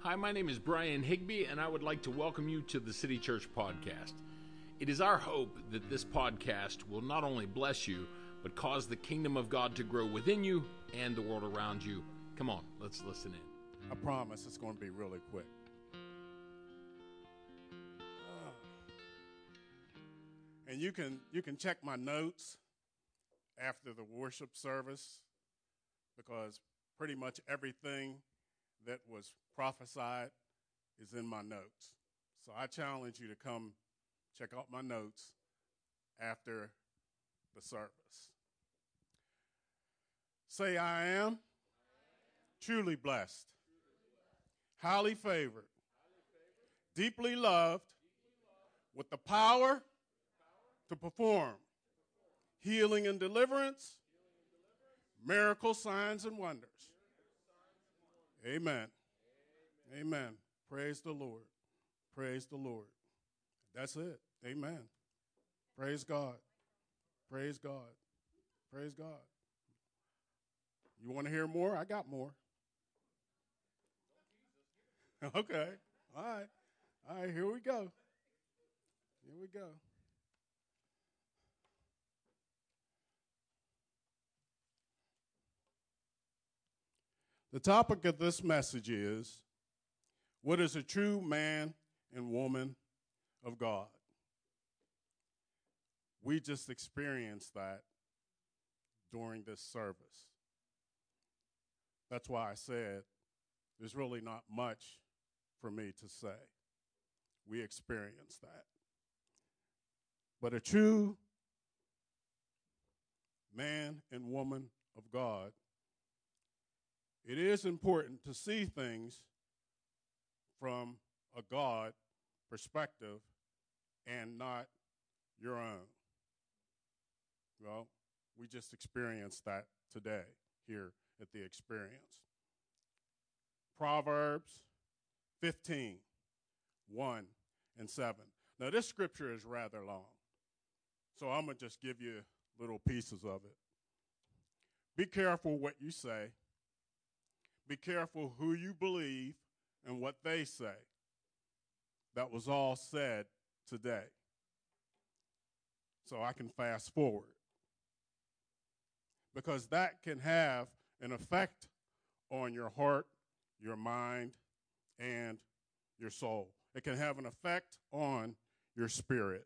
Hi, my name is Brian Higby, and I would like to welcome you to the City Church Podcast. It is our hope that this podcast will not only bless you, but cause the kingdom of God to grow within you and the world around you. Come on, let's listen in. I promise it's going to be really quick. And you can check my notes after the worship service, because pretty much everything that was prophesied is in my notes. So I challenge you to come check out my notes after the service. Say, I am truly blessed, highly favored, deeply loved, with the power to perform healing and deliverance, miracles, signs, and wonders. Amen. Amen. Praise the Lord. Praise the Lord. That's it. Amen. Praise God. Praise God. Praise God. You want to hear more? I got more. Okay. All right. All right, here we go. Here we go. The topic of this message is, what is a true man and woman of God? We just experienced that during this service. That's why I said there's really not much for me to say. We experienced that. But a true man and woman of God, it is important to see things from a God perspective and not your own. Well, we just experienced that today here at the experience. Proverbs 15, 1 and 7. Now, this scripture is rather long, so I'm going to just give you little pieces of it. Be careful what you say. Be careful who you believe and what they say. That was all said today. So I can fast forward, because that can have an effect on your heart, your mind, and your soul. It can have an effect on your spirit.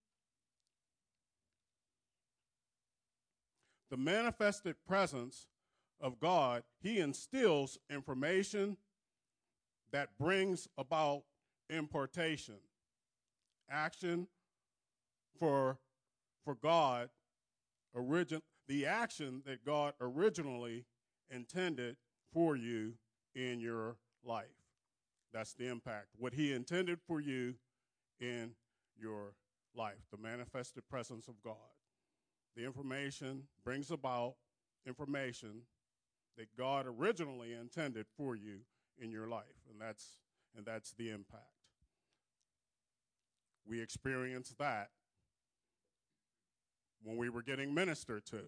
The manifested presence of God, he instills information that brings about importation, action for God, the action that God originally intended for you in your life. That's the impact. What he intended for you in your life, the manifested presence of God. The information brings about information that God originally intended for you in your life, and that's the impact. We experienced that when we were getting ministered to.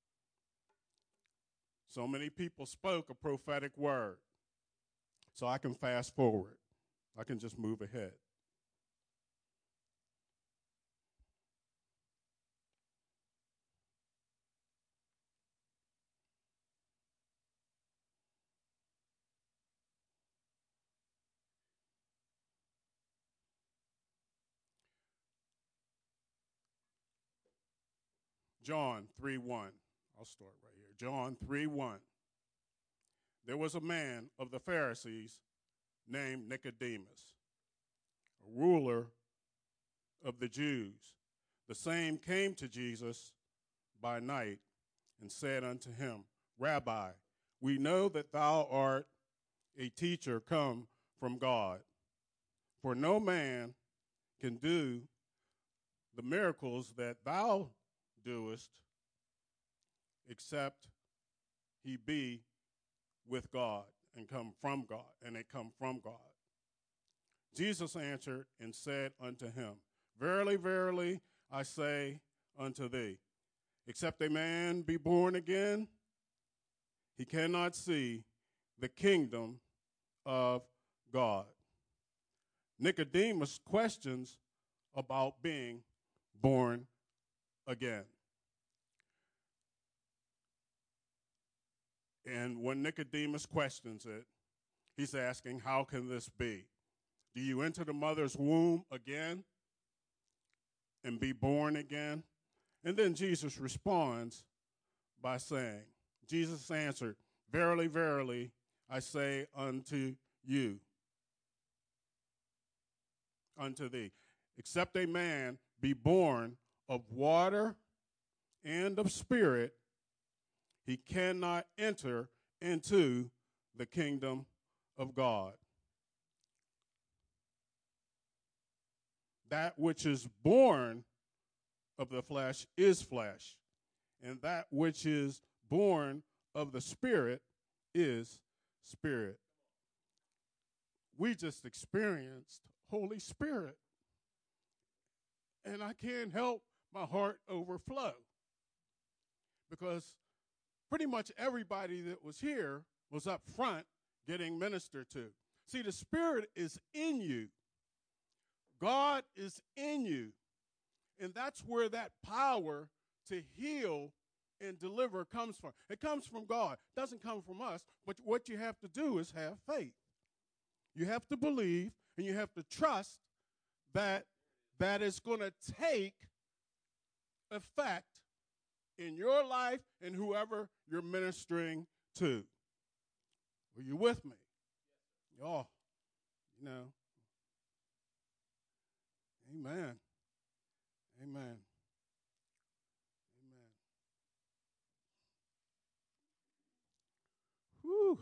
So many people spoke a prophetic word. So I can fast forward. I can just move ahead. John 3:1. I'll start right here. John 3:1. There was a man of the Pharisees named Nicodemus, a ruler of the Jews. The same came to Jesus by night and said unto him, Rabbi, we know that thou art a teacher come from God, for no man can do the miracles that thou doest except he be with God and come from God, and they come from God. Jesus answered and said unto him, Verily, verily, I say unto thee, except a man be born again, he cannot see the kingdom of God. Nicodemus questions about being born again. And when Nicodemus questions it, he's asking, how can this be? Do you enter the mother's womb again and be born again? And then Jesus responds by saying, Jesus answered, verily, verily, I say unto you, unto thee, except a man be born of water and of spirit, he cannot enter into the kingdom of God. That which is born of the flesh is flesh, and that which is born of the spirit is spirit. We just experienced Holy Spirit, and I can't help my heart overflow because pretty much everybody that was here was up front getting ministered to. See, the Spirit is in you. God is in you. And that's where that power to heal and deliver comes from. It comes from God. It doesn't come from us. But what you have to do is have faith. You have to believe and you have to trust that it's going to take effect in your life and whoever you're ministering to. Are you with me? Oh, you know. Amen. Amen. Amen. Whew.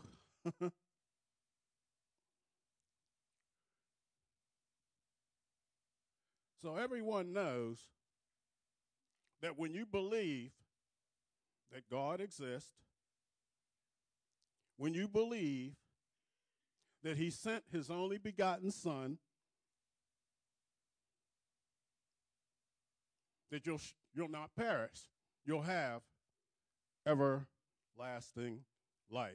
So everyone knows that when you believe that God exists, when you believe that he sent his only begotten Son, that you'll not perish. You'll have everlasting life.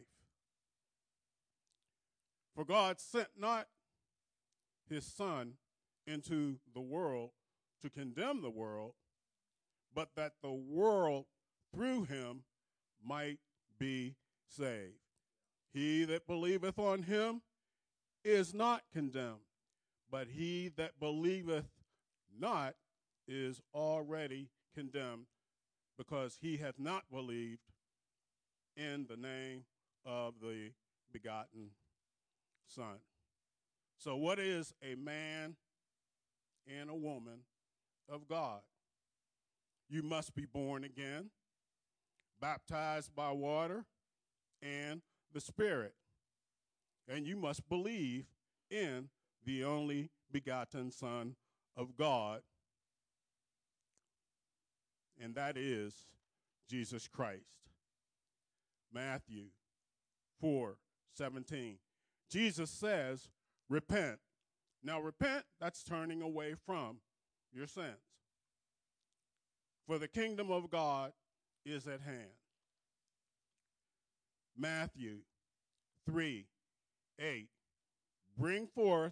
For God sent not his Son into the world to condemn the world, but that the world through him might be saved. He that believeth on him is not condemned, but he that believeth not is already condemned, because he hath not believed in the name of the begotten Son. So what is a man and a woman of God? You must be born again, baptized by water and the Spirit. And you must believe in the only begotten Son of God, and that is Jesus Christ. Matthew 4:17. Jesus says, repent. Now, repent, that's turning away from your sins. For the kingdom of God is at hand. Matthew 3:8. Bring forth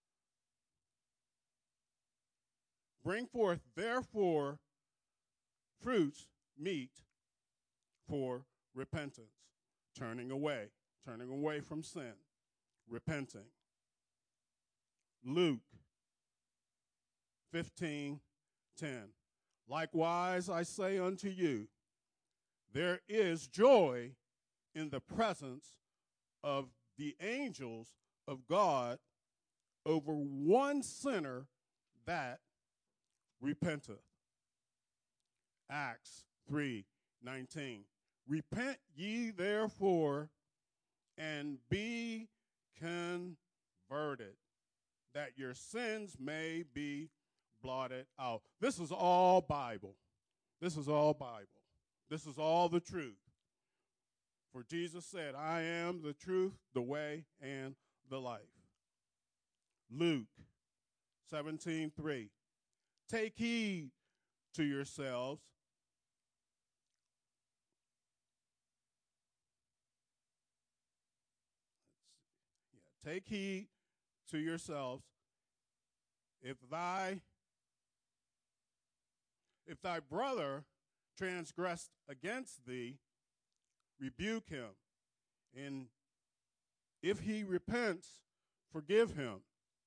therefore fruits meet for repentance. Turning away from sin, repenting. Luke 15:10. Likewise I say unto you, there is joy in the presence of the angels of God over one sinner that repenteth. Acts 3:19. Repent ye therefore and be converted, that your sins may be blotted out. This is all Bible. This is all Bible. This is all the truth. For Jesus said, I am the truth, the way, and the life. Luke 17:3. Take heed to yourselves. Take heed to yourselves, if thy brother transgressed against thee, rebuke him, and if he repents, forgive him.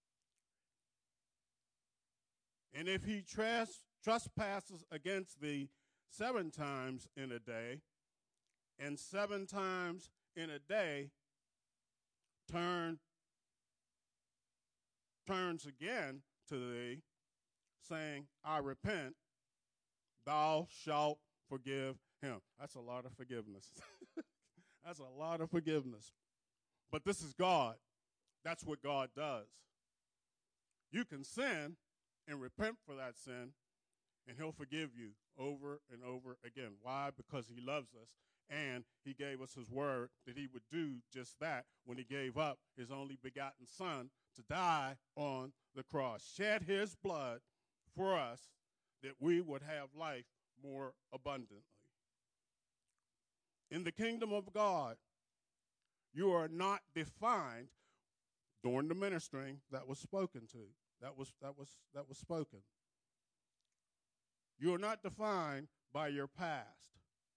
And if he trespasses against thee 7 times in a day, and 7 times in a day turns again to thee, saying, I repent, thou shalt forgive him. That's a lot of forgiveness. That's a lot of forgiveness. But this is God. That's what God does. You can sin and repent for that sin, and he'll forgive you over and over again. Why? Because he loves us, and he gave us his word that he would do just that when he gave up his only begotten son to die on the cross, shed his blood for us that we would have life more abundantly. In the kingdom of God, you are not defined during the ministering that was spoken to. That was spoken. You are not defined by your past,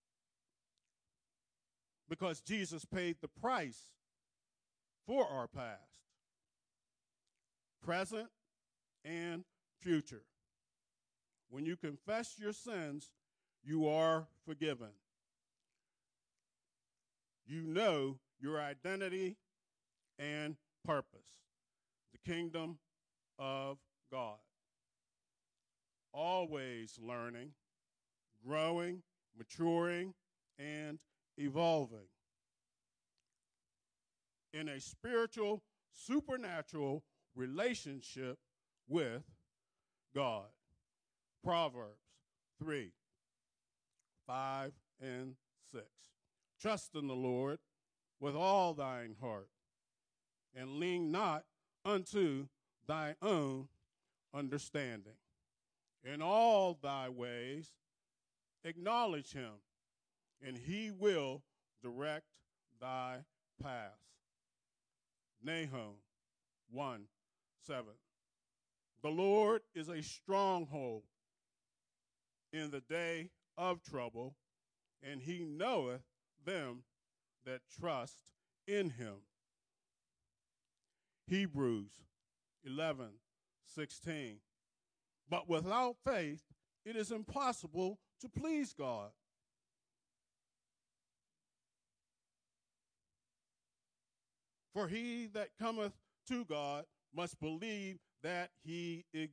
because Jesus paid the price for our past, present, and future. When you confess your sins, you are forgiven. You know your identity and purpose, the kingdom of God. Always learning, growing, maturing, and evolving in a spiritual, supernatural relationship with God. Proverbs 3, 5, and 6. Trust in the Lord with all thine heart, and lean not unto thy own understanding. In all thy ways acknowledge him, and he will direct thy paths. Nahum 1:7. The Lord is a stronghold in the day of trouble, and he knoweth them that trust in him. Hebrews 11:16. But without faith, it is impossible to please God. For he that cometh to God must believe that he is,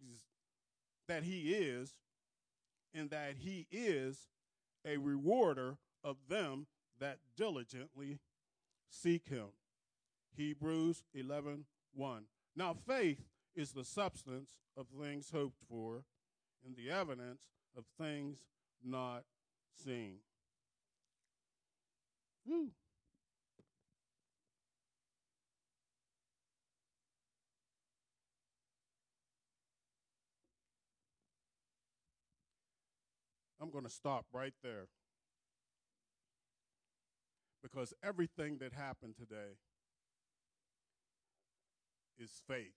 and that he is a rewarder of them that diligently seek him. Hebrews 11:1. Now faith is the substance of things hoped for, and the evidence of things not seen. Woo. I'm going to stop right there, because everything that happened today is faith.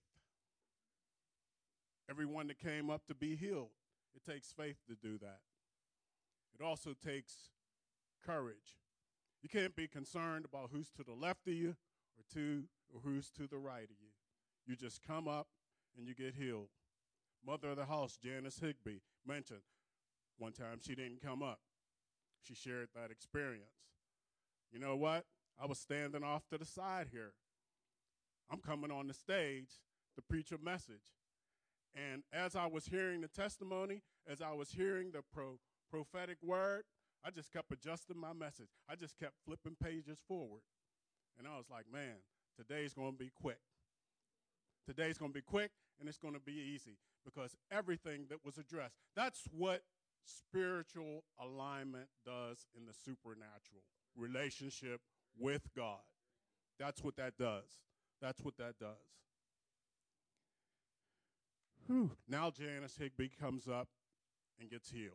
Everyone that came up to be healed, it takes faith to do that. It also takes courage. You can't be concerned about who's to the left of you or who's to the right of you. You just come up and you get healed. Mother of the house, Janice Higbee, mentioned one time she didn't come up. She shared that experience. You know what? I was standing off to the side here. I'm coming on the stage to preach a message. And as I was hearing the testimony, as I was hearing the prophetic word, I just kept adjusting my message. I just kept flipping pages forward. And I was like, man, today's going to be quick. Today's going to be quick, and it's going to be easy, because everything that was addressed, that's what spiritual alignment does in the supernatural relationship with God. That's what that does. That's what that does. Whew. Now Janice Higbee comes up and gets healed.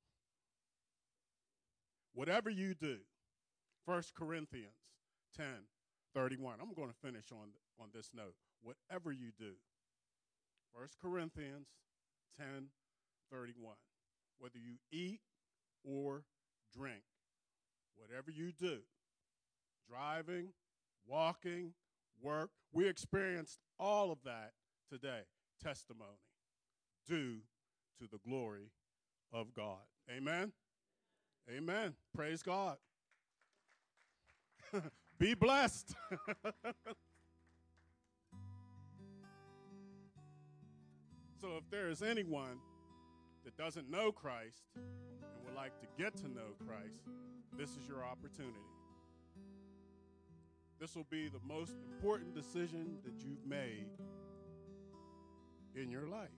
Whatever you do, 1 Corinthians 10:31. I'm going to finish on this note. whatever you do. 1 Corinthians 10:31. Whether you eat or drink, whatever you do, driving, walking, work, we experienced all of that today. Testimony. Do to the glory of God. Amen? Amen. Praise God. Be blessed. So if there is anyone that doesn't know Christ and would like to get to know Christ, this is your opportunity. This will be the most important decision that you've made in your life.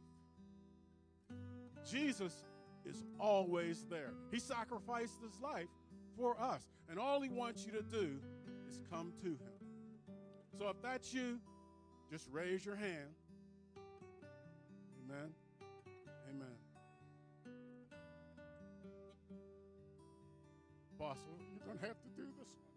Jesus is always there. He sacrificed his life for us, and all he wants you to do is come to him. So if that's you, just raise your hand. Amen. Amen. Apostle, you're going to have to do this one.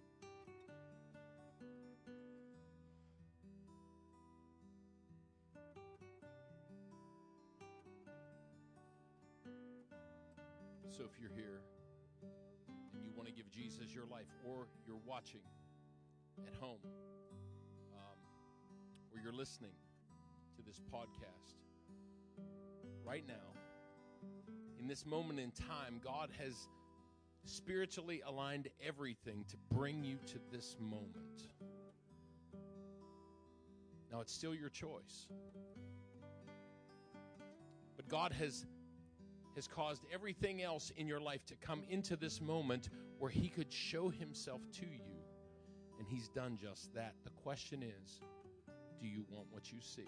So if you're here and you want to give Jesus your life, or you're watching at home, or you're listening to this podcast right now, in this moment in time, God has spiritually aligned everything to bring you to this moment. Now, it's still your choice. But God has caused everything else in your life to come into this moment where he could show himself to you. And he's done just that. The question is, do you want what you see?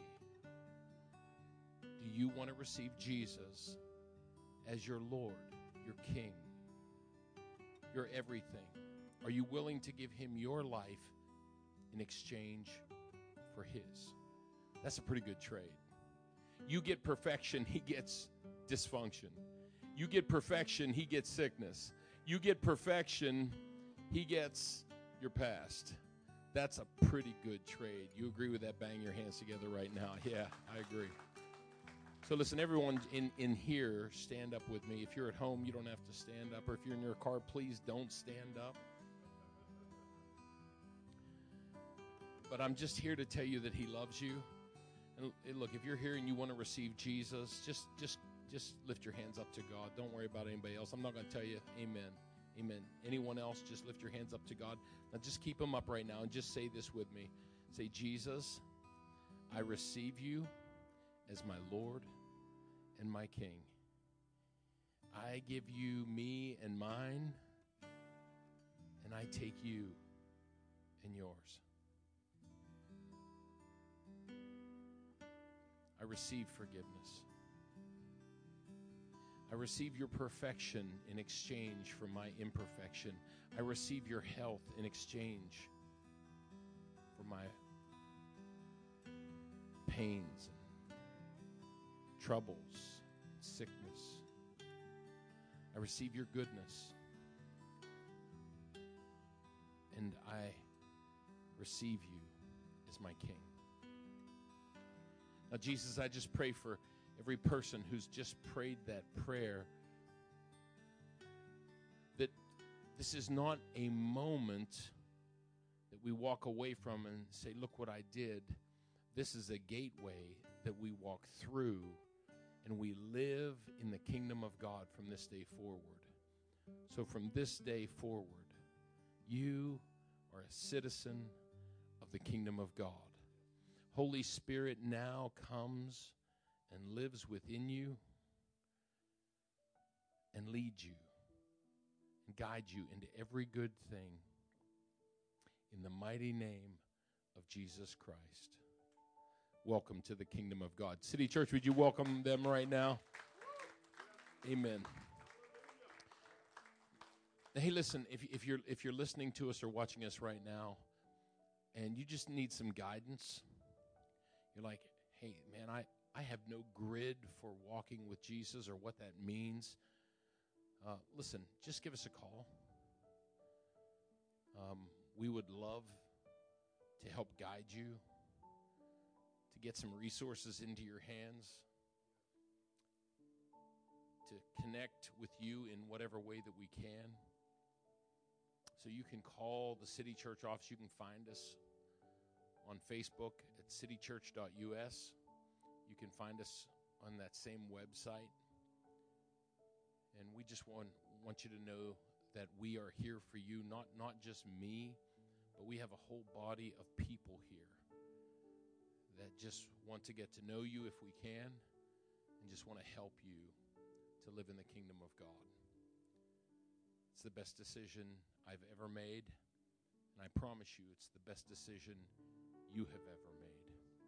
Do you want to receive Jesus as your Lord, your King, your everything? Are you willing to give him your life in exchange for his? That's a pretty good trade. You get perfection, he gets dysfunction. You get perfection, he gets sickness. You get perfection, he gets your past. That's a pretty good trade. You agree with that? Bang your hands together right now. Yeah, I agree. So listen, everyone in here, stand up with me. If you're at home, you don't have to stand up. Or if you're in your car, please don't stand up. But I'm just here to tell you that he loves you. And look, if you're here and you want to receive Jesus, just lift your hands up to God. Don't worry about anybody else. I'm not going to tell you amen. Amen. Anyone else, just lift your hands up to God. Now just keep them up right now and just say this with me. Say, Jesus, I receive you as my Lord and my King. I give you me and mine, and I take you and yours. I receive forgiveness. I receive your perfection in exchange for my imperfection. I receive your health in exchange for my pains and troubles and sickness. I receive your goodness. And I receive you as my King. Now, Jesus, I just pray for every person who's just prayed that prayer, that this is not a moment that we walk away from and say, look what I did. This is a gateway that we walk through, and we live in the kingdom of God from this day forward. So from this day forward, you are a citizen of the kingdom of God. Holy Spirit now comes and lives within you and leads you and guides you into every good thing in the mighty name of Jesus Christ. Welcome to the kingdom of God. City Church, would you welcome them right now? Amen. Hey, listen, if you're listening to us or watching us right now and you just need some guidance, you're like, hey, man, I have no grid for walking with Jesus or what that means. Listen, just give us a call. We would love to help guide you get some resources into your hands, to connect with you in whatever way that we can. So you can call the City Church office. You can find us on Facebook at citychurch.us. You can find us on that same website. And we just want you to know that we are here for you, not just me, but we have a whole body of people here that just want to get to know you if we can, and just want to help you to live in the kingdom of God. It's the best decision I've ever made, and I promise you it's the best decision you have ever made.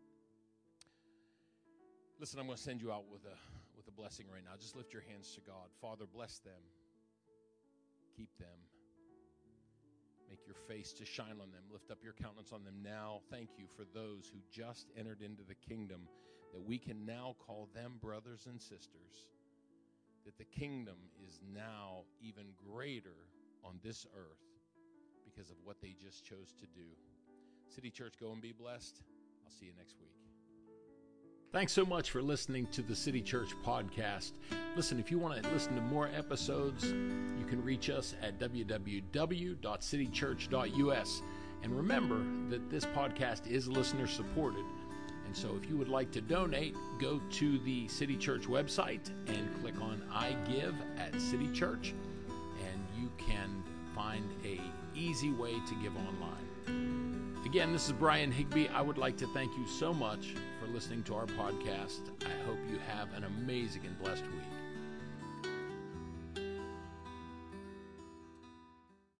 Listen, I'm going to send you out with a blessing right now. Just lift your hands to God. Father, bless them. Keep them. Make your face to shine on them. Lift up your countenance on them now. Thank you for those who just entered into the kingdom, that we can now call them brothers and sisters, that the kingdom is now even greater on this earth because of what they just chose to do. City Church, go and be blessed. I'll see you next week. Thanks so much for listening to the City Church podcast. Listen, if you want to listen to more episodes, you can reach us at www.citychurch.us. And remember that this podcast is listener supported. And so if you would like to donate, go to the City Church website and click on I Give at City Church, and you can find a easy way to give online. Again, this is Brian Higby. I would like to thank you so much for listening to our podcast. I hope you have an amazing and blessed week.